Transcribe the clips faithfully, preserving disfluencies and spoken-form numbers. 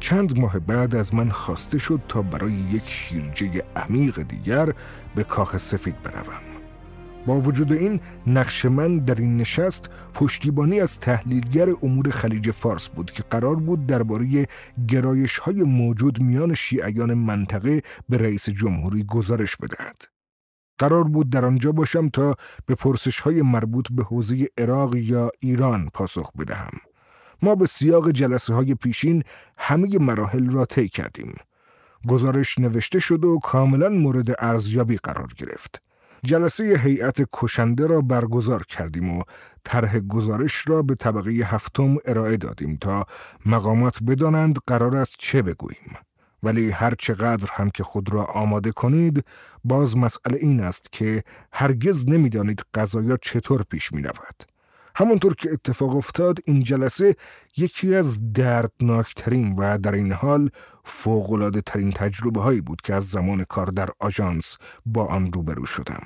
چند ماه بعد از من خواسته شد تا برای یک شیرجه عمیق دیگر به کاخ سفید بروم. با وجود این، نقش من در این نشست پشتیبانی از تحلیلگر امور خلیج فارس بود که قرار بود درباره گرایش‌های موجود میان شیعیان منطقه به رئیس جمهوری گزارش بدهد. قرار بود در آنجا باشم تا به پرسش‌های مربوط به حوزه عراق یا ایران پاسخ بدهم. ما به سیاق جلسه‌های پیشین همه مراحل را طی کردیم. گزارش نوشته شد و کاملاً مورد ارزیابی قرار گرفت. جلسه هیئت کشنده را برگزار کردیم و طرح گزارش را به طبقه هفتم ارائه دادیم تا مقامات بدانند قرار است چه بگوییم. ولی هر چقدر هم که خود را آماده کنید، باز مسئله این است که هرگز نمی‌دانید قضایا چطور پیش می‌رود. همونطور که اتفاق افتاد، این جلسه یکی از دردناکترین و در این حال فوق‌العاده ترین تجربه هایی بود که از زمان کار در آژانس با آن روبرو شدم.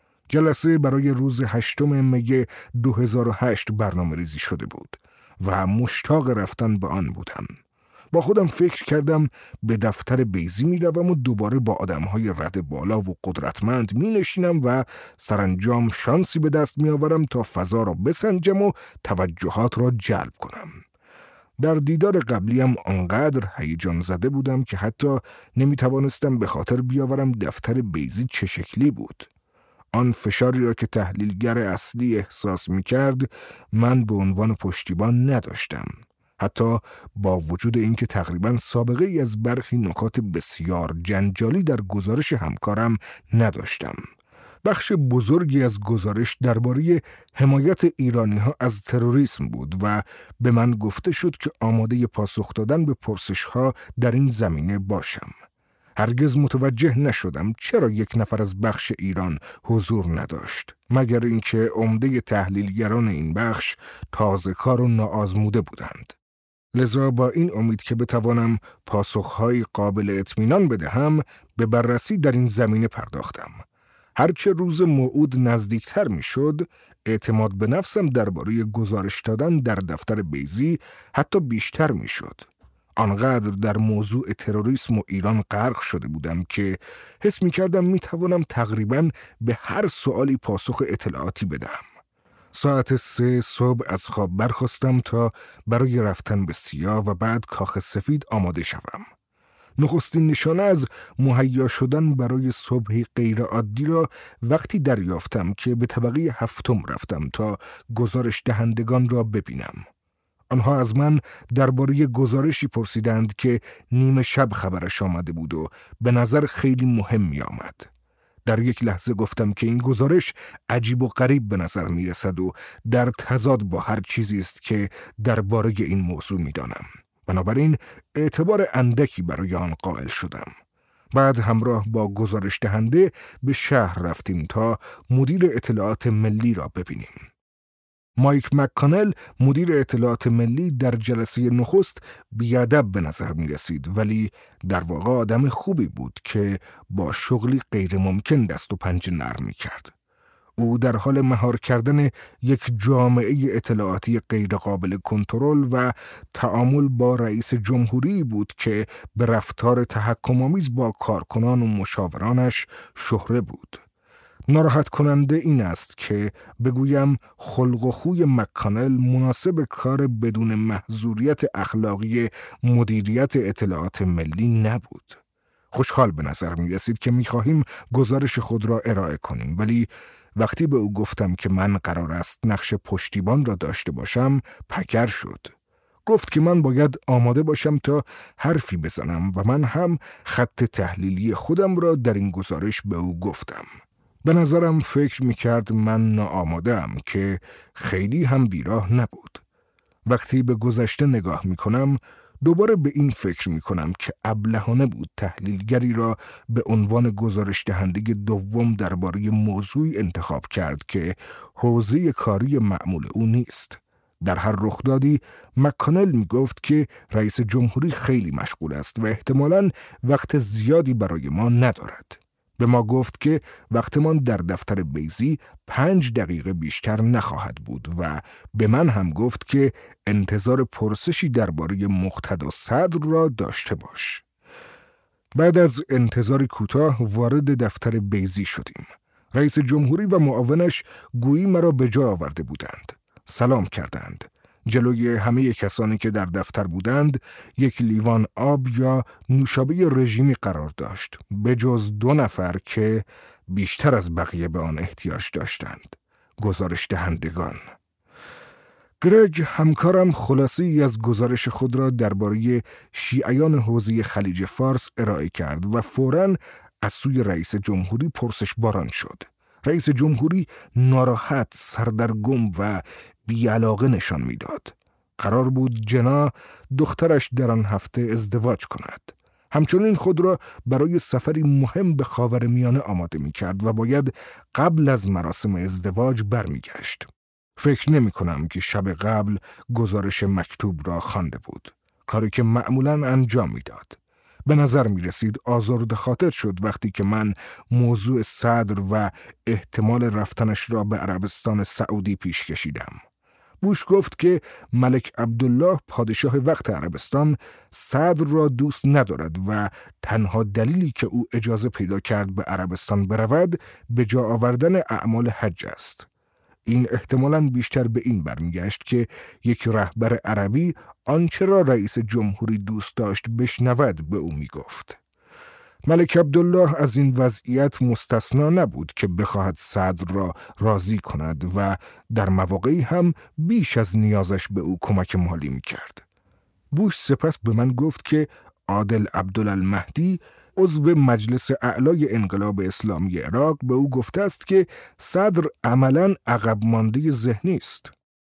جلسه برای روز هشتم می دو هزار و هشت برنامه ریزی شده بود و مشتاق رفتن به آن بودم. با خودم فکر کردم به دفتر بیضی می روم و دوباره با آدم‌های رد بالا و قدرتمند می نشینم و سرانجام شانسی به دست می آورم تا فضا را بسنجم و توجهات را جلب کنم. در دیدار قبلیم آنقدر هیجان زده بودم که حتی نمی توانستم به خاطر بیاورم دفتر بیضی چه شکلی بود. آن فشاری را که تحلیلگر اصلی احساس می کرد من به عنوان پشتیبان نداشتم. حتی با وجود اینکه تقریباً سابقه ای از برخی نکات بسیار جنجالی در گزارش همکارم نداشتم. بخش بزرگی از گزارش درباره حمایت ایرانی‌ها از تروریسم بود و به من گفته شد که آماده پاسخ دادن به پرسش‌ها در این زمینه باشم. هرگز متوجه نشدم چرا یک نفر از بخش ایران حضور نداشت، مگر اینکه عمده تحلیلگران این بخش تازه کار و ناآزموده بودند. لذا با این امید که بتوانم پاسخهای قابل اطمینان بدهم، به بررسی در این زمینه پرداختم. هرچه روز موعود نزدیکتر می شد، اعتماد به نفسم درباره گزارش دادن در دفتر بیضی حتی بیشتر می شد. آنقدر در موضوع تروریسم و ایران غرق شده بودم که حس می کردم می توانم تقریباً به هر سوالی پاسخ اطلاعاتی بدهم. ساعت سه صبح از خواب برخاستم تا برای رفتن به سیاه و بعد کاخ سفید آماده شوم. نخستین نشانه از مهیا شدن برای صبحی غیر عادی را وقتی دریافتم که به طبقه هفتم رفتم تا گزارش دهندگان را ببینم. آنها از من درباره گزارشی پرسیدند که نیمه شب خبرش آمده بود و به نظر خیلی مهم می آمد. در یک لحظه گفتم که این گزارش عجیب و غریب به نظر می رسد و در تضاد با هر چیزی است که درباره این موضوع می دانم. بنابراین اعتبار اندکی برای آن قائل شدم. بعد همراه با گزارش دهنده به شهر رفتیم تا مدیر اطلاعات ملی را ببینیم. مایک مک‌کانل مدیر اطلاعات ملی در جلسه نخست بی‌ادب به نظر می رسید، ولی در واقع آدم خوبی بود که با شغلی غیر ممکن دست و پنجه نرم می کرد. او در حال مهار کردن یک جامعه اطلاعاتی غیر قابل کنترل و تعامل با رئیس جمهوری بود که به رفتار تحکم‌آمیز با کارکنان و مشاورانش شهره بود. ناراحت کننده این است که بگویم خلق و خوی مک‌کانل مناسب کار بدون محظوریت اخلاقی مدیریت اطلاعات ملی نبود. خوشحال به نظر می رسید که می خواهیم گزارش خود را ارائه کنیم، ولی وقتی به او گفتم که من قرار است نقش پشتیبان را داشته باشم، پکر شد. گفت که من باید آماده باشم تا حرفی بزنم و من هم خط تحلیلی خودم را در این گزارش به او گفتم. به نظرم فکر میکرد من ناآماده‌ام که خیلی هم بیراه نبود. وقتی به گذشته نگاه میکنم دوباره به این فکر میکنم که ابلهانه بود تحلیلگری را به عنوان گزارش دهنده دوم درباره موضوعی انتخاب کرد که حوزه کاری معمول او نیست. در هر رخدادی مک‌کانل میگفت که رئیس جمهوری خیلی مشغول است و احتمالاً وقت زیادی برای ما ندارد. به ما گفت که وقتمان در دفتر بیضی پنج دقیقه بیشتر نخواهد بود و به من هم گفت که انتظار پرسشی درباره مقتدا صدر را داشته باش. بعد از انتظاری کوتاه وارد دفتر بیضی شدیم. رئیس جمهوری و معاونش گویی مرا به جا آورده بودند. سلام کردند. جلوی همه کسانی که در دفتر بودند یک لیوان آب یا نوشابه رژیمی قرار داشت، به جز دو نفر که بیشتر از بقیه به آن احتیاج داشتند. گزارش دهندگان. گرگ همکارم خلاصه‌ای از گزارش خود را درباره شیعیان حوزه خلیج فارس ارائه کرد و فوراً از سوی رئیس جمهوری پرسش باران شد. رئیس جمهوری ناراحت، سردرگم و بی‌علاقه نشان میداد. قرار بود جنا دخترش در آن هفته ازدواج کند. همچنین خود را برای سفری مهم به خاورمیانه آماده می کرد و باید قبل از مراسم ازدواج برمیگشت. فکر نمی کنم که شب قبل گزارش مکتوب را خوانده بود. کاری که معمولاً انجام میداد. به نظر می رسید آزرده خاطر شد وقتی که من موضوع صدر و احتمال رفتنش را به عربستان سعودی پیش کشیدم. بوش گفت که ملک عبدالله پادشاه وقت عربستان صدر را دوست ندارد و تنها دلیلی که او اجازه پیدا کرد به عربستان برود به جا آوردن اعمال حج است. این احتمالاً بیشتر به این برمیگشت که یک رهبر عربی آنچه را رئیس جمهوری دوست داشت بشنود به او میگفت. ملک عبدالله از این وضعیت مستثنا نبود که بخواهد صدر را راضی کند و در مواقعی هم بیش از نیازش به او کمک مالی میکرد. بوش سپس به من گفت که عادل عبدالمهدی عضو مجلس اعلای انقلاب اسلامی عراق به او گفته است که صدر عملاً عقب مانده ذهنی است.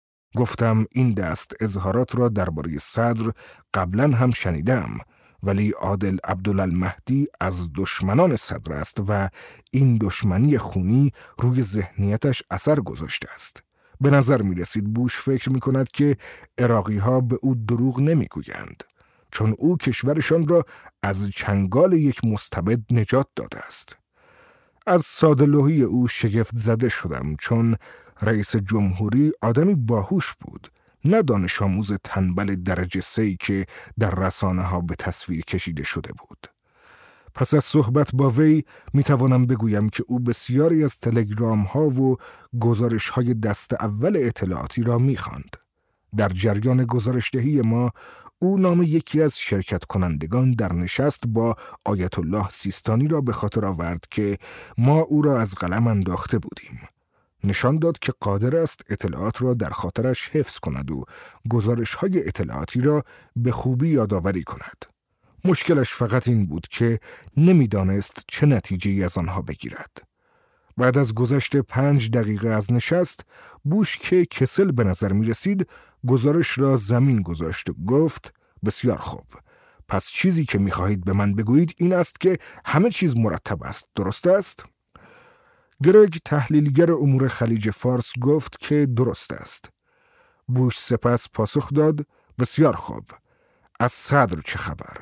گفتم این دست اظهارات را درباره صدر قبلاً هم شنیدم، ولی عادل عبدالمهدی از دشمنان صدر است و این دشمنی خونی روی ذهنیتش اثر گذاشته است. به نظر می رسید بوش فکر می کند که عراقی ها به او دروغ نمی گویند، چون او کشورشان را از چنگال یک مستبد نجات داده است. از ساده‌لوحی او شگفت زده شدم، چون رئیس جمهوری آدمی باهوش بود، نه دانش آموز تنبل درجه سه‌ای که در رسانه ها به تصویر کشیده شده بود. پس از صحبت با وی می توانم بگویم که او بسیاری از تلگرام ها و گزارش های دست اول اطلاعاتی را می خواند. در جریان گزارشدهی ما او نام یکی از شرکت کنندگان در نشست با آیت الله سیستانی را به خاطر آورد که ما او را از قلم انداخته بودیم. نشان داد که قادر است اطلاعات را در خاطرش حفظ کند و گزارش‌های اطلاعاتی را به خوبی یادآوری کند. مشکلش فقط این بود که نمی‌دانست چه نتیجه‌ای از آنها بگیرد. بعد از گذشت پنج دقیقه از نشست، بوش که کسل به نظر می رسید گزارش را زمین گذاشت و گفت بسیار خوب. پس چیزی که می خواهید به من بگویید این است که همه چیز مرتب است، درست است؟ گرگ تحلیلگر امور خلیج فارس گفت که درست است. بوش سپس پاسخ داد بسیار خوب. از صدر چه خبر؟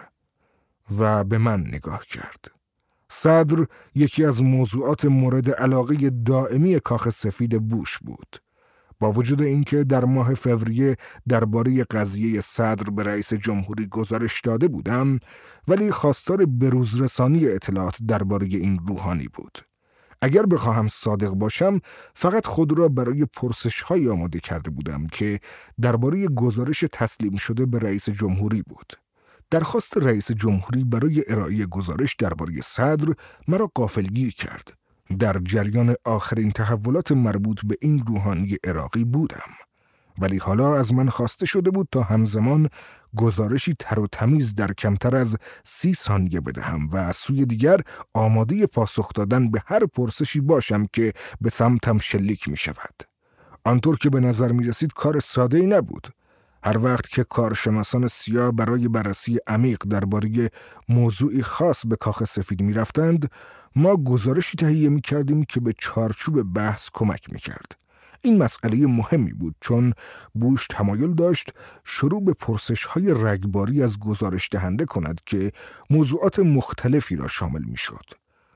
و به من نگاه کرد. صدر یکی از موضوعات مورد علاقه دائمی کاخ سفید بوش بود. با وجود اینکه در ماه فوریه درباره قضیه صدر به رئیس جمهوری گزارش داده بودم، ولی خواستار بروزرسانی اطلاعات درباره این روحانی بود. اگر بخواهم صادق باشم، فقط خود را برای پرسش‌های آماده کرده بودم که درباره گزارش تسلیم شده به رئیس جمهوری بود. درخواست رئیس جمهوری برای ارائه گزارش درباره صدر مرا غافلگیر کرد. در جریان آخرین تحولات مربوط به این روحانی عراقی بودم، ولی حالا از من خواسته شده بود تا همزمان گزارشی تر و تمیز در کمتر از سی ثانیه بدهم و از سوی دیگر آماده پاسخ دادن به هر پرسشی باشم که به سمتم شلیک می شود. آنطور که به نظر می رسید کار ساده‌ای نبود. هر وقت که کارشناسان سیاه برای بررسی عمیق درباره موضوعی خاص به کاخ سفید می رفتند، ما گزارشی تهیه می کردیم که به چارچوب بحث کمک می کرد. این مسئله مهمی بود، چون بوش تمایل داشت شروع به پرسش‌های رگباری از گزارش دهنده کند که موضوعات مختلفی را شامل می شد.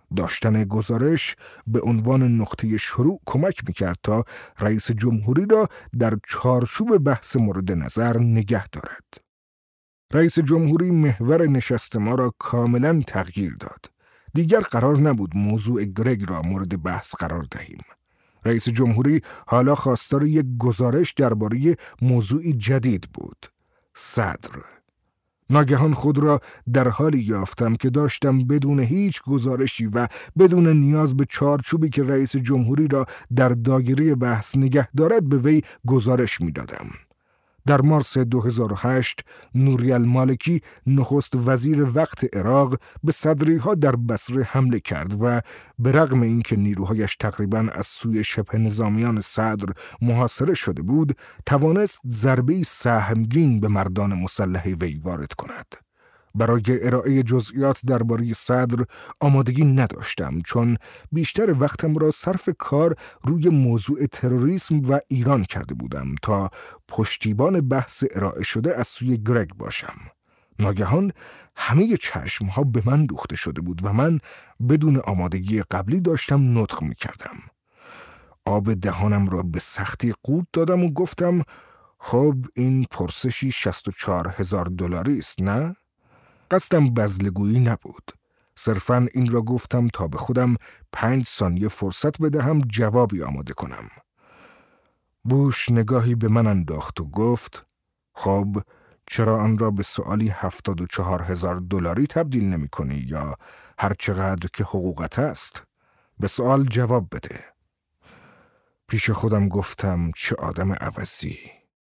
داشتن گزارش به عنوان نقطه شروع کمک میکرد تا رئیس جمهوری را در چارچوب بحث مورد نظر نگه دارد. رئیس جمهوری محور نشست ما را کاملا تغییر داد. دیگر قرار نبود موضوع گرگ را مورد بحث قرار دهیم. رئیس جمهوری حالا خواستار یک گزارش درباره موضوعی جدید بود: صدر. ناگهان خود را در حالی یافتم که داشتم بدون هیچ گزارشی و بدون نیاز به چارچوبی که رئیس جمهوری را در دایره بحث نگه دارد به وی گزارش می‌دادم. در مارس دو هزار و هشت نوری المالکی نخست وزیر وقت عراق به صدری‌ها در بصره حمله کرد و به رغم اینکه نیروهایش تقریباً از سوی شبه نظامیان صدر محاصره شده بود، توانست ضربه‌ای سهمگین به مردان مسلح وی وارد کند. برای ارائه جزئیات درباره صدر آمادگی نداشتم، چون بیشتر وقتم را صرف کار روی موضوع تروریسم و ایران کرده بودم تا پشتیبان بحث ارائه شده از سوی گرگ باشم. ناگهان همه چشمها به من دوخته شده بود و من بدون آمادگی قبلی داشتم نطق می کردم. آب دهانم را به سختی قورت دادم و گفتم: خب این پرسشی شصت و چهار هزار دلاری است، نه؟ قصدم بزلگویی نبود. صرفاً این را گفتم تا به خودم پنج ثانیه فرصت بدهم جوابی آماده کنم. بوش نگاهی به من انداخت و گفت: خب چرا آن را به سؤالی هفتاد و چهار هزار دلاری تبدیل نمی کنی یا هر چقدر که حقوقت است؟ به سؤال جواب بده. پیش خودم گفتم: چه آدم عوضی.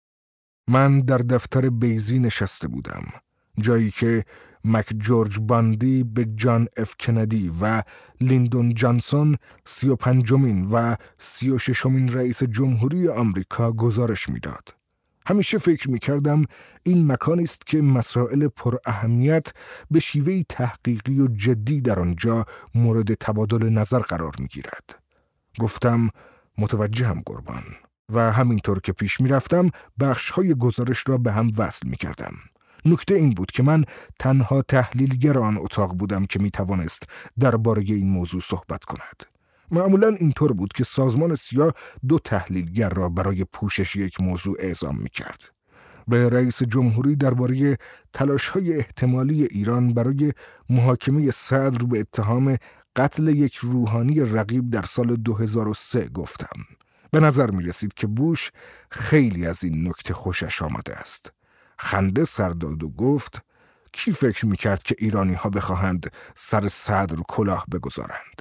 من در دفتر بیزی نشسته بودم، جایی که مک جورج باندی به جان اف کندی و لیندون جانسون سی و پنجمین و سی و ششمین رئیس جمهوری آمریکا گزارش میداد. همیشه فکر میکردم این مکانی است که مسائل پر اهمیت به شیوهی تحقیقی و جدی در آنجا مورد تبادل نظر قرار میگیرد. گفتم: متوجهم قربان. و همینطور که پیش میرفتم بخش‌های گزارش را به هم وصل میکردم. نکته این بود که من تنها تحلیلگر آن اتاق بودم که می توانست درباره این موضوع صحبت کند. معمولاً اینطور بود که سازمان سیا دو تحلیلگر را برای پوشش یک موضوع اعزام می کرد. به رئیس جمهوری درباره تلاش‌های احتمالی ایران برای محاکمه صدر به اتهام قتل یک روحانی رقیب در سال دو هزار و سه گفتم. به نظر می رسید که بوش خیلی از این نکته خوشش آمده است. خنده سر داد و گفت: کی فکر میکرد که ایرانی ها بخواهند سر صدر کلاه بگذارند؟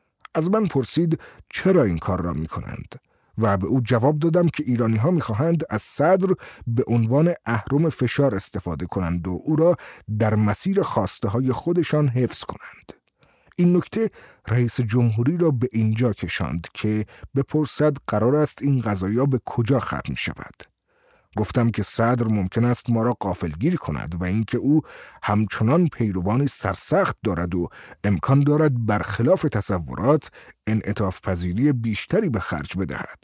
از من پرسید چرا این کار را میکنند و به او جواب دادم که ایرانی ها میخواهند از صدر به عنوان اهرم فشار استفاده کنند و او را در مسیر خواسته های خودشان حفظ کنند. این نکته رئیس جمهوری را به اینجا کشاند که بپرسد قرار است این قضایا به کجا ختم شود. گفتم که صدر ممکن است ما را غافلگیر کند و اینکه او همچنان پیروانی سرسخت دارد و امکان دارد برخلاف تصورات انعطاف پذیری بیشتری به خرج بدهد.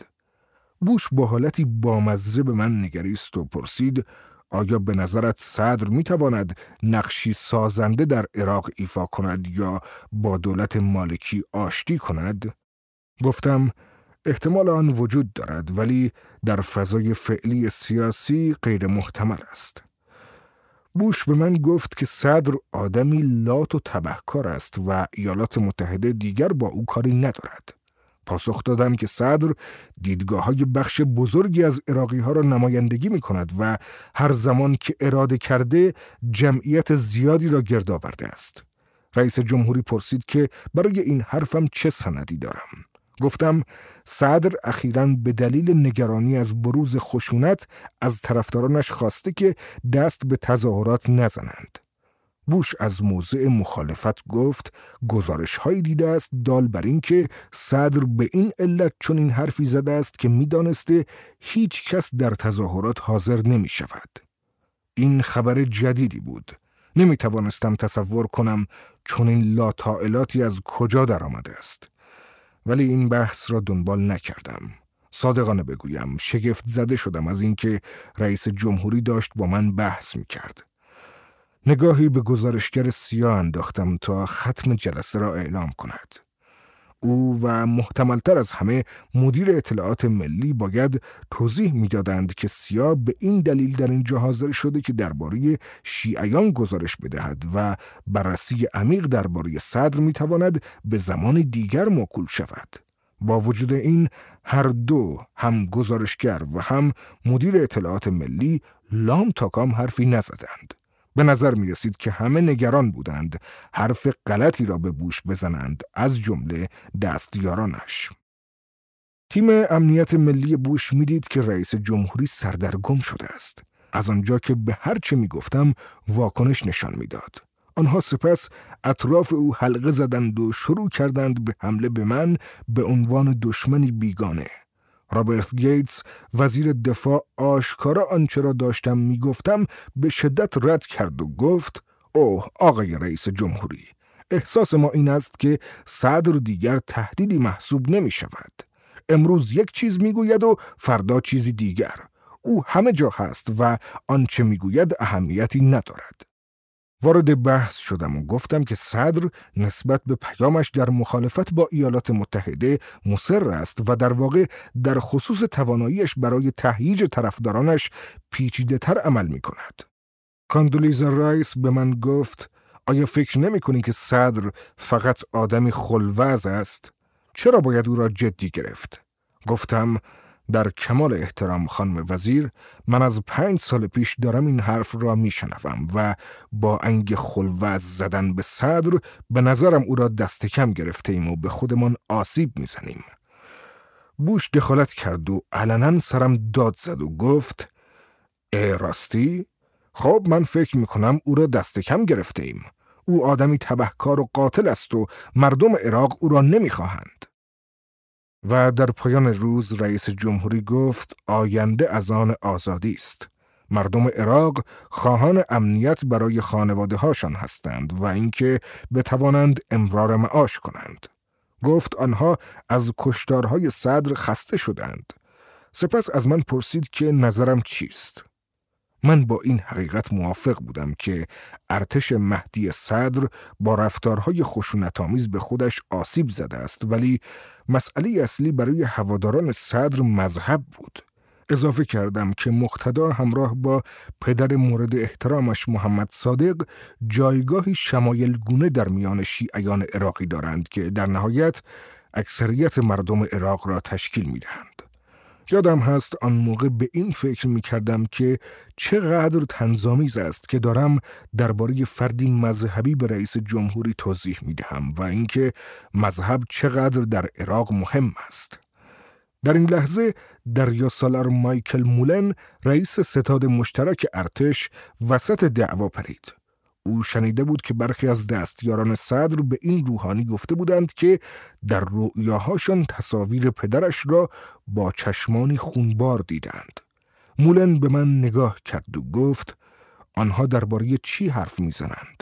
بوش با حالتی بامزه به من نگریست و پرسید: آیا به نظرت صدر می تواند نقشی سازنده در عراق ایفا کند یا با دولت مالکی آشتی کند؟ گفتم: احتمال آن وجود دارد، ولی در فضای فعلی سیاسی غیر محتمل است. بوش به من گفت که صدر آدمی لات و تبهکار است و ایالات متحده دیگر با او کاری ندارد. پاسخ دادم که صدر دیدگاه‌های بخش بزرگی از عراقی ها را نمایندگی می کند و هر زمان که اراده کرده جمعیت زیادی را گرد آورده است. رئیس جمهوری پرسید که برای این حرفم چه سندی دارم. گفتم: صدر اخیراً به دلیل نگرانی از بروز خشونت از طرفدارانش خواسته که دست به تظاهرات نزنند. بوش از موضع مخالفت گفت گزارش هایی دیده است دال بر این که صدر به این علت چون این حرفی زده است که میدانسته هیچ کس در تظاهرات حاضر نمی شود. این خبر جدیدی بود. نمی توانستم تصور کنم چون این لاطائلاتی از کجا در آمده است. ولی این بحث را دنبال نکردم. صادقانه بگویم شگفت زده شدم از اینکه رئیس جمهوری داشت با من بحث می کرد. نگاهی به گزارشگر سیاه انداختم تا ختم جلسه را اعلام کند. او و محتملتر از همه مدیر اطلاعات ملی باید توضیح می‌دادند که سیا به این دلیل در اینجا حاضر شده که درباره شیعیان گزارش بدهد و بررسی عمیق درباره صدر می‌تواند به زمان دیگر موکول شود. با وجود این هر دو، هم گزارشگر و هم مدیر اطلاعات ملی، لام تا کام حرفی نزدند. به نظر می رسید که همه نگران بودند حرف غلطی را به بوش بزنند، از جمله دستیارانش. تیم امنیت ملی بوش می دید که رئیس جمهوری سردرگم شده است. از آنجا که به هر چه می گفتم واکنش نشان می داد. آنها سپس اطراف او حلقه زدند و شروع کردند به حمله به من به عنوان دشمنی بیگانه. رابرت گیتس وزیر دفاع آشکارا آنچه را داشتم میگفتم به شدت رد کرد و گفت: اوه آقای رئیس جمهوری، احساس ما این است که صدر دیگر تهدیدی محسوب نمی شود. امروز یک چیز میگوید و فردا چیزی دیگر. او همه جا هست و آنچه میگوید اهمیتی ندارد. وارد بحث شدم و گفتم که صدر نسبت به پیامش در مخالفت با ایالات متحده مصر است و در واقع در خصوص تواناییش برای تهییج طرفدارانش پیچیده تر عمل می کند. کاندولیزا رایس به من گفت: آیا فکر نمی کنی که صدر فقط آدمی خلوز است؟ چرا باید او را جدی گرفت؟ گفتم: در کمال احترام خانم وزیر، من از پنج سال پیش دارم این حرف را میشنوم و با انگ خلوز زدن به صدر به نظرم او را دست کم گرفته ایم و به خودمان آسیب میزنیم. بوش دخالت کرد و علنا سرم داد زد و گفت: ای راستی؟ خب من فکر میکنم او را دست کم گرفته ایم. او آدمی تبهکار و قاتل است و مردم عراق او را نمیخواهند. و در پایان روز رئیس جمهوری گفت: آینده از آن آزادی است. مردم عراق خواهان امنیت برای خانواده هاشان هستند و اینکه بتوانند امرار معاش کنند. گفت آنها از کشتارهای صدر خسته شدند. سپس از من پرسید که نظرم چیست. من با این حقیقت موافق بودم که ارتش مهدی صدر با رفتارهای خشونت‌آمیز به خودش آسیب زده است، ولی مسئله اصلی برای هواداران صدر مذهب بود. اضافه کردم که مقتدا همراه با پدر مورد احترامش محمد صادق جایگاهی شمایلگونه در میان شیعیان عراقی دارند که در نهایت اکثریت مردم عراق را تشکیل می‌دهند. یادم هست آن موقع به این فکر می کردم که چقدر طنزآمیز است که دارم درباره فردی مذهبی به رئیس جمهوری توضیح می دهم و اینکه مذهب چقدر در عراق مهم است. در این لحظه دریاسالار مایکل مولن، رئیس ستاد مشترک ارتش، وسط دعوا پرید. او شنیده بود که برخی از دستیاران صدر به این روحانی گفته بودند که در رؤیاهاشان تصاویر پدرش را با چشمانی خونبار دیدند. مولن به من نگاه کرد و گفت: آنها درباره چی حرف میزنند؟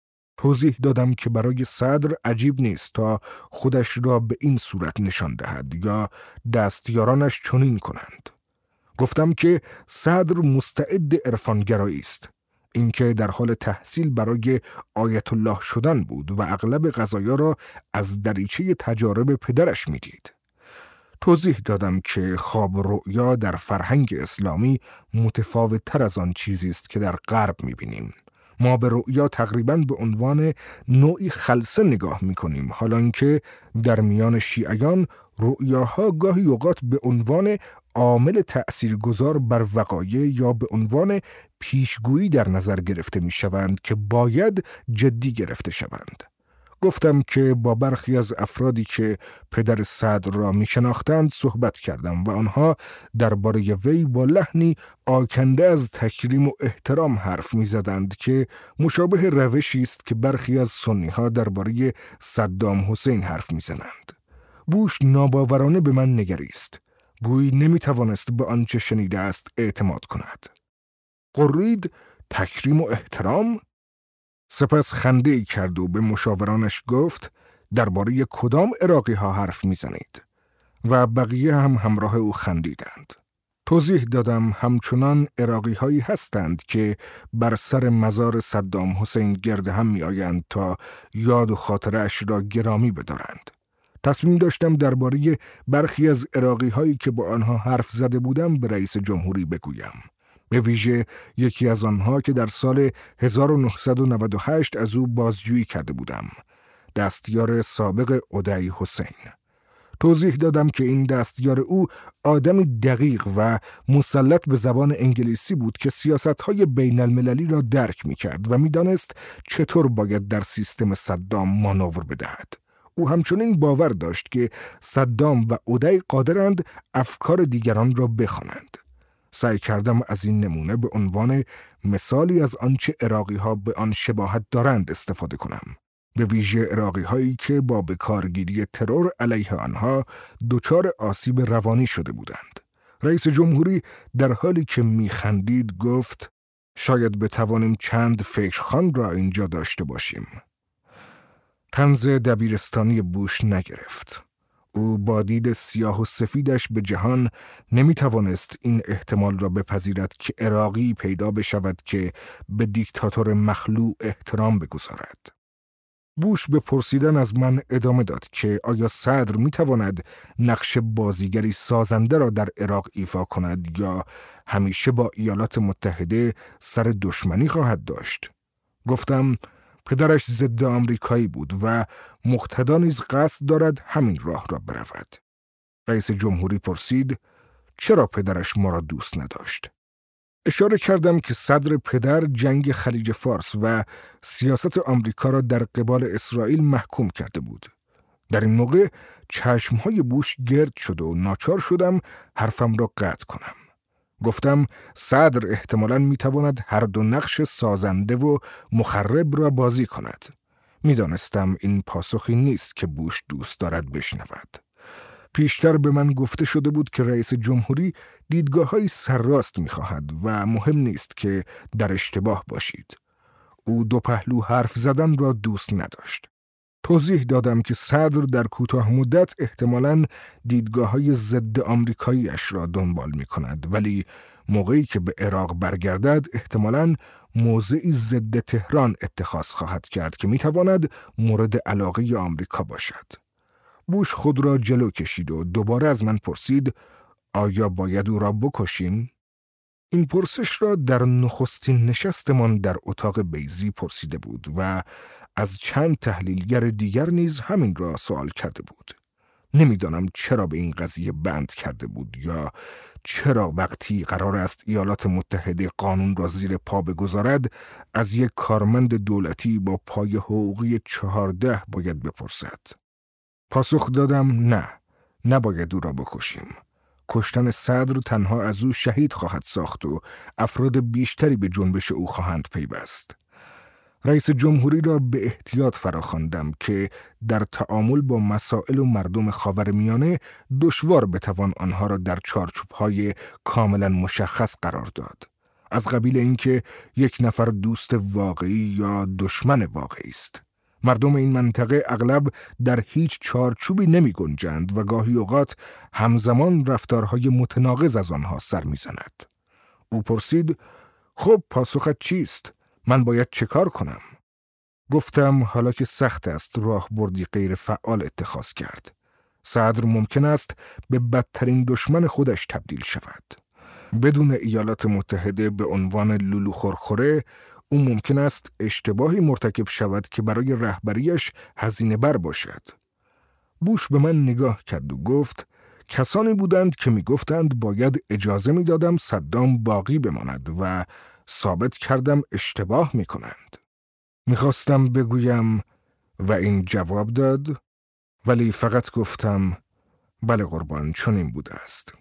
توضیح دادم که برای صدر عجیب نیست تا خودش را به این صورت نشان دهد یا دستیارانش چنین کنند. گفتم که صدر مستعد عرفانگرایی است. اینکه در حال تحصیل برای آیت الله شدن بود و اغلب قضایا را از دریچه تجارب پدرش میدید. توضیح دادم که خواب و رؤیا در فرهنگ اسلامی متفاوت تر از آن چیزی است که در غرب میبینیم. ما به رؤیا تقریباً به عنوان نوعی خلسه نگاه میکنیم، حالان که در میان شیعیان رؤیاها گاهی اوقات به عنوان عامل تأثیرگذار بر وقایع یا به عنوان پیشگویی در نظر گرفته می شوند که باید جدی گرفته شوند. گفتم که با برخی از افرادی که پدر صدر را می شناختند صحبت کردم و آنها درباره وی با لحنی آکنده از تکریم و احترام حرف می زدند که مشابه روشی است که برخی از سنی ها درباره صدام حسین حرف می زنند. بوش ناباورانه به من نگریست. گویی نمی توانست به آنچه شنیده است اعتماد کند. قرید تکریم و احترام؟ سپس خنده ای کرد و به مشاورانش گفت: درباره کدام عراقی ها حرف می زنید؟ و بقیه هم همراه او خندیدند. توضیح دادم همچنان عراقی هایی هستند که بر سر مزار صدام حسین گرد هم می آیند تا یاد و خاطرش را گرامی بدارند. تصمیم داشتم درباره برخی از عراقی هایی که با آنها حرف زده بودم به رئیس جمهوری بگویم. به ویژه یکی از آنها که در سال هزار و نهصد و نود و هشت از او بازجویی کرده بودم. دستیار سابق عدی حسین. توضیح دادم که این دستیار او آدمی دقیق و مسلط به زبان انگلیسی بود که سیاست‌های بین المللی را درک می‌کرد و می‌دانست چطور باید در سیستم صدام مانور بدهد. او همچنین باور داشت که صدام و عدی قادرند افکار دیگران را بخوانند. سعی کردم از این نمونه به عنوان مثالی از آنچه عراقی‌ها به آن شباهت دارند استفاده کنم. به ویژه عراقی هایی که با بکارگیری ترور علیه آنها دچار آسیب روانی شده بودند. رئیس جمهوری در حالی که میخندید گفت شاید بتوانیم چند فکرخوان را اینجا داشته باشیم. طنز دبیرستانی بوش نگرفت. او با دید سیاه و سفیدش به جهان نمیتوانست این احتمال را بپذیرد که عراقی پیدا بشود که به دیکتاتور مخلوع احترام بگذارد. بوش به پرسیدن از من ادامه داد که آیا صدر میتواند نقش بازیگری سازنده را در عراق ایفا کند یا همیشه با ایالات متحده سر دشمنی خواهد داشت؟ گفتم پدرش ضد آمریکایی بود و مقتدا نیز قصد دارد همین راه را برود. رئیس جمهوری پرسید چرا پدرش ما را دوست نداشت؟ اشاره کردم که صدر پدر جنگ خلیج فارس و سیاست آمریکا را در قبال اسرائیل محکوم کرده بود. در این موقع چشمهای بوش گرد شد و ناچار شدم حرفم را قطع کنم. گفتم صدر احتمالاً میتواند هر دو نقش سازنده و مخرب را بازی کند. میدانستم این پاسخی نیست که بوش دوست دارد بشنود. پیشتر به من گفته شده بود که رئیس جمهوری دیدگاه‌های سرراست می‌خواهد و مهم نیست که در اشتباه باشید. او دو پهلو حرف زدن را دوست نداشت. توضیح دادم که صدر در کوتاه مدت احتمالاً دیدگاه‌های ضد آمریکایی‌اش را دنبال می‌کند، ولی موقعی که به عراق برگردد احتمالاً موضعی ضد تهران اتخاذ خواهد کرد که می‌تواند مورد علاقه آمریکا باشد. بوش خود را جلو کشید و دوباره از من پرسید آیا باید او را بکشیم؟ این پرسش را در نخستین نشستمان در اتاق بیضی پرسیده بود و از چند تحلیلگر دیگر نیز همین را سوال کرده بود. نمیدانم چرا به این قضیه بند کرده بود یا چرا وقتی قرار است ایالات متحده قانون را زیر پا بگذارد از یک کارمند دولتی با پای حقوقی چهارده باید بپرسد. پاسخ دادم نه، نباید او را بکشیم. کشتن صدر تنها از او شهید خواهد ساخت و افراد بیشتری به جنبش او خواهند پیوست. رئیس جمهوری را به احتیاط فراخواندم که در تعامل با مسائل و مردم خاورمیانه دشوار بتوان آنها را در چارچوب‌های کاملا مشخص قرار داد. از قبیل اینکه یک نفر دوست واقعی یا دشمن واقعی است. مردم این منطقه اغلب در هیچ چارچوبی نمی گنجند و گاهی اوقات همزمان رفتارهای متناقض از آنها سر می زند. او پرسید خب پاسخت چیست؟ من باید چه کار کنم؟ گفتم حالا که سخت است راه بردی غیر فعال اتخاذ کرد. صدر ممکن است به بدترین دشمن خودش تبدیل شود. بدون ایالات متحده به عنوان لولو خورخوره او ممکن است اشتباهی مرتکب شود که برای رهبریش هزینه بر باشد. بوش به من نگاه کرد و گفت کسانی بودند که می گفتند باید اجازه می دادم صدام باقی بماند و ثابت کردم اشتباه می کنند. می خواستم بگویم و این جواب داد ولی فقط گفتم بله قربان چون این بوده است.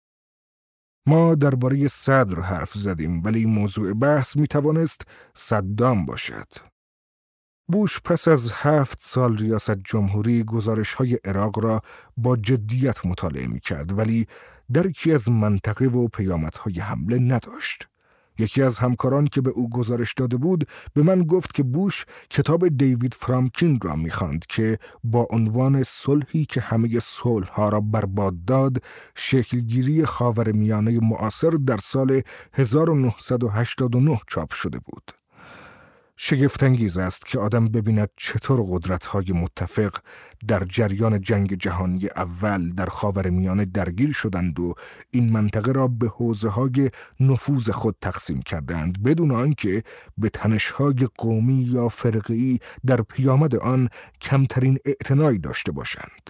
ما درباره صدر حرف زدیم ولی موضوع بحث می توانست صدام باشد. بوش پس از هفت سال ریاست جمهوری گزارش‌های عراق را با جدیت مطالعه می کرد ولی درکی از منطقه و پیامدهای حمله نداشت. یکی از همکاران که به او گزارش داده بود به من گفت که بوش کتاب دیوید فرامکین را می‌خواند که با عنوان صلحی که همه صلح‌ها را برباد داد، شکلگیری خاورمیانه معاصر در سال هزار و نهصد و هشتاد و نه چاپ شده بود. شگفت‌انگیز است که آدم ببیند چطور قدرت‌های متفق در جریان جنگ جهانی اول در خاورمیانه درگیر شدند و این منطقه را به حوزه‌های نفوذ خود تقسیم کردند بدون آنکه به تنش‌های قومی یا فرقه‌ای در پیامد آن کمترین اعتنایی داشته باشند.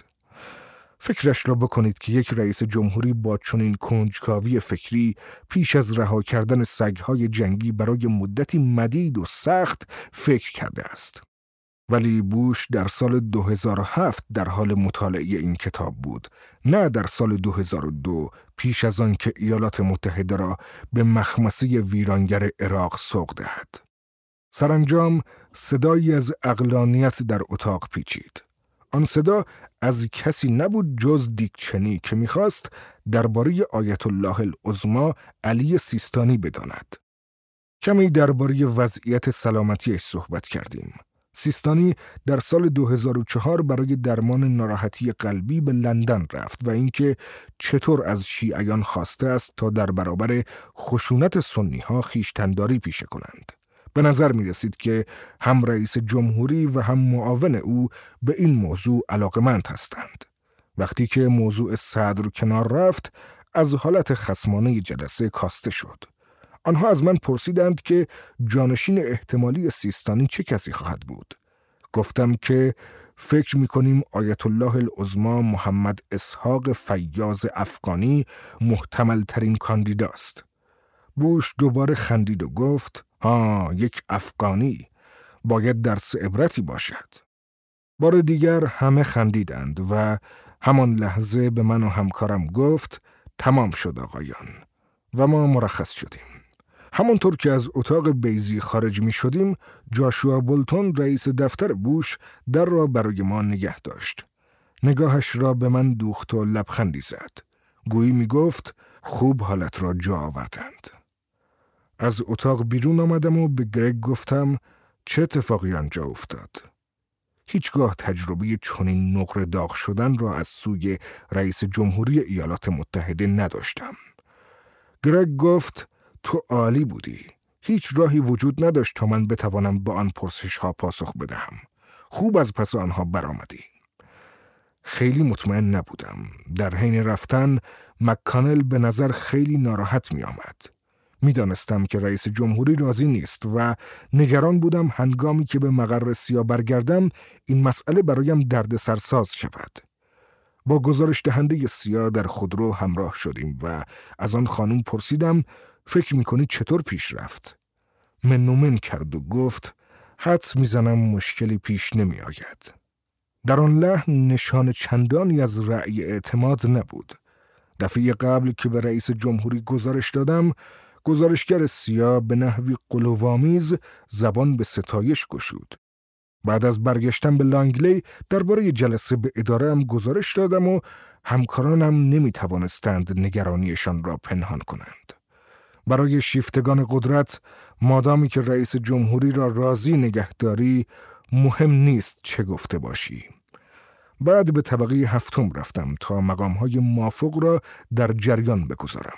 فکرش را بکنید که یک رئیس جمهوری با چنین کنجکاوی فکری پیش از رها کردن سگ‌های جنگی برای مدتی مدید و سخت فکر کرده است. ولی بوش در سال دو هزار و هفت در حال مطالعه این کتاب بود، نه در سال دو هزار و دو پیش از آن که ایالات متحده را به مخمصه ویرانگر عراق سوق دهد. سرانجام صدایی از عقلانیت در اتاق پیچید. آن صدا از کسی نبود جز دیک چنی که می‌خواست درباره آیت الله العظمی علی سیستانی بداند. کمی درباره وضعیت سلامتیش صحبت کردیم. سیستانی در سال دو هزار و چهار برای درمان ناراحتی قلبی به لندن رفت و اینکه چطور از شیعیان خواسته است تا در برابر خشونت سنی‌ها خویشتن‌داری پیشه کنند. به نظر می رسید که هم رئیس جمهوری و هم معاون او به این موضوع علاقمند هستند. وقتی که موضوع صدر کنار رفت، از حالت خصمانه جلسه کاسته شد. آنها از من پرسیدند که جانشین احتمالی سیستانی چه کسی خواهد بود. گفتم که فکر می کنیم آیت الله العظمی محمد اسحاق فیاض افغانی محتمل ترین کاندیداست. بوش دوباره خندید و گفت ها، یک افغانی باید درس عبرتی باشد. بار دیگر همه خندیدند و همان لحظه به من و همکارم گفت تمام شد آقایان و ما مرخص شدیم. همانطور که از اتاق بیزی خارج می شدیم، جاشوا بولتون رئیس دفتر بوش در را برای ما نگه داشت. نگاهش را به من دوخت و لبخندی زد. گویی می گفت خوب حالت را جا آوردند. از اتاق بیرون آمدم و به گرگ گفتم چه اتفاقی آنجا افتاد؟ هیچگاه تجربه چنین نقره داغ شدن را از سوی رئیس جمهوری ایالات متحده نداشتم. گرگ گفت تو عالی بودی. هیچ راهی وجود نداشت تا من بتوانم با آن پرسش ها پاسخ بدهم. خوب از پس آنها برآمدی. خیلی مطمئن نبودم. در حین رفتن مکانل به نظر خیلی ناراحت می آمد. می دانستم که رئیس جمهوری راضی نیست و نگران بودم هنگامی که به مقر سیا برگردم این مسئله برایم دردسرساز شود. با گزارش دهنده سیا در خودرو همراه شدیم و از آن خانم پرسیدم فکر می کنی چطور پیش رفت؟ منومن کرد و گفت حدس می زنم مشکلی پیش نمی آید. در آن لحن نشان چندانی از رأی اعتماد نبود. دفعه قبل که به رئیس جمهوری گزارش دادم، گزارشگر سیا به نحوی غلوآمیز زبان به ستایش گشود. بعد از برگشتن به لانگلی درباره جلسه به اداره‌ام گزارش دادم و همکارانم نمی توانستند نگرانیشان را پنهان کنند. برای شیفتگان قدرت مادامی که رئیس جمهوری را راضی نگهداری مهم نیست چه گفته باشی. بعد به طبقه هفتم رفتم تا مقام‌های مافوق را در جریان بگذارم.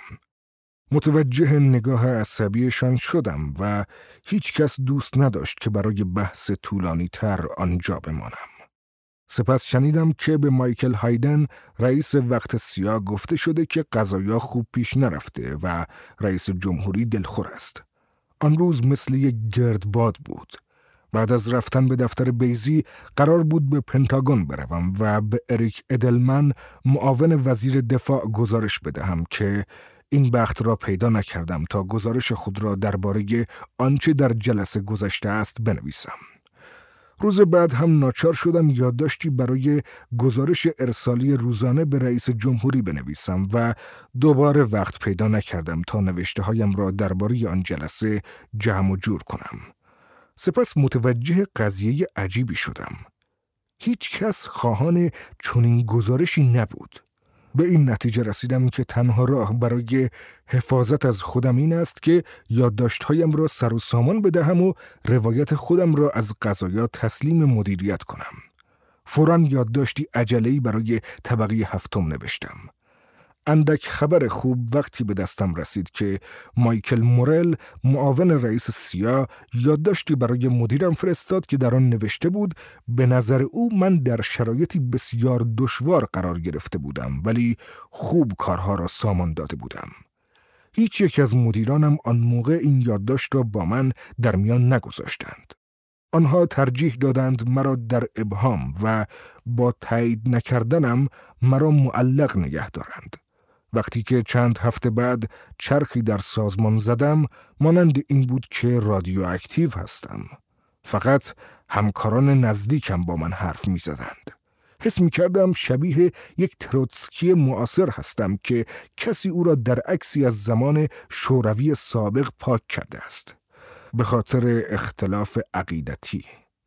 متوجه نگاه عصبیشان شدم و هیچ کس دوست نداشت که برای بحث طولانی تر آنجا بمانم. سپس شنیدم که به مایکل هایدن رئیس وقت سیا گفته شده که قضایا خوب پیش نرفته و رئیس جمهوری دلخور است. آن روز مثل یک گردباد بود. بعد از رفتن به دفتر بیزی قرار بود به پنتاگون بروم و به اریک ادلمن معاون وزیر دفاع گزارش بدهم که این بخت را پیدا نکردم تا گزارش خود را درباره آنچه در جلسه گذشته است بنویسم. روز بعد هم ناچار شدم یادداشتی برای گزارش ارسالی روزانه به رئیس جمهوری بنویسم و دوباره وقت پیدا نکردم تا نوشته هایم را درباره آن جلسه جمع و جور کنم. سپس متوجه قضیه عجیبی شدم. هیچ کس خواهان چنین گزارشی نبود. به این نتیجه رسیدم که تنها راه برای حفاظت از خودم این است که یادداشت‌هایم را سر و سامان بدهم و روایت خودم را از قضایا تسلیم مدیریت کنم. فوراً یادداشتی عجله‌ای برای طبقه هفتم نوشتم. اندک خبر خوب وقتی به دستم رسید که مایکل مورل، معاون رئیس سیا، یادداشتی برای مدیرم فرستاد که در آن نوشته بود به نظر او من در شرایطی بسیار دشوار قرار گرفته بودم ولی خوب کارها را سامان داده بودم. هیچ یک از مدیرانم آن موقع این یادداشت را با من در میان نگذاشتند. آنها ترجیح دادند مرا در ابهام و با تایید نکردنم مرا معلق نگه دارند. وقتی که چند هفته بعد چرخی در سازمان زدم، مانند این بود که رادیواکتیو هستم. فقط همکاران نزدیکم با من حرف می زدند. حس می کردم شبیه یک تروتسکی معاصر هستم که کسی او را در عکسی از زمان شوروی سابق پاک کرده است. به خاطر اختلاف عقیدتی.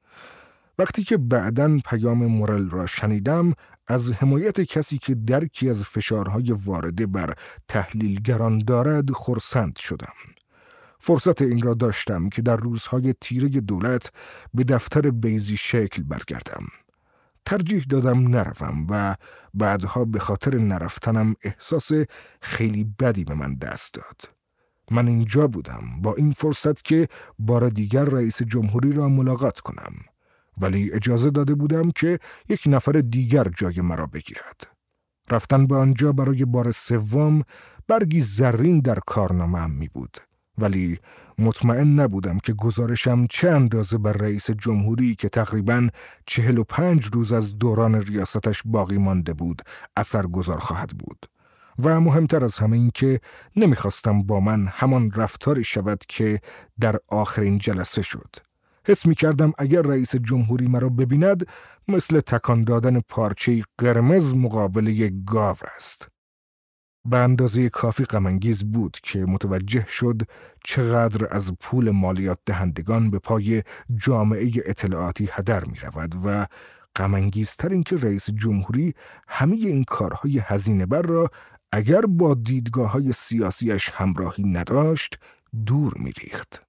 وقتی که بعداً پیام مورل را شنیدم، از حمایت کسی که درکی از فشارهای وارده بر تحلیلگران دارد خرسند شدم. فرصت این را داشتم که در روزهای تیره دولت به دفتر بیضی شکل برگردم. ترجیح دادم نروم و بعدها به خاطر نرفتنم احساس خیلی بدی به من دست داد. من اینجا بودم با این فرصت که بار دیگر رئیس جمهوری را ملاقات کنم، ولی اجازه داده بودم که یک نفر دیگر جای مرا بگیرد. رفتن به آنجا برای بار سوم برگی زرین در کارنامه‌ام می بود، ولی مطمئن نبودم که گزارشم چه اندازه بر رئیس جمهوری که تقریباً چهل و پنج روز از دوران ریاستش باقی مانده بود اثرگذار خواهد بود. و مهمتر از همه این که نمیخواستم با من همان رفتاری شود که در آخرین جلسه شد. حس می کردم اگر رئیس جمهوری مرا ببیند مثل تکان دادن پارچه قرمز مقابل یک گاو است. به اندازه کافی غم‌انگیز بود که متوجه شد چقدر از پول مالیات دهندگان به پای جامعه اطلاعاتی هدر می رود و غم‌انگیزتر این که رئیس جمهوری همه این کارهای هزینه بر را اگر با دیدگاه‌های سیاسیش همراهی نداشت دور می ریخت.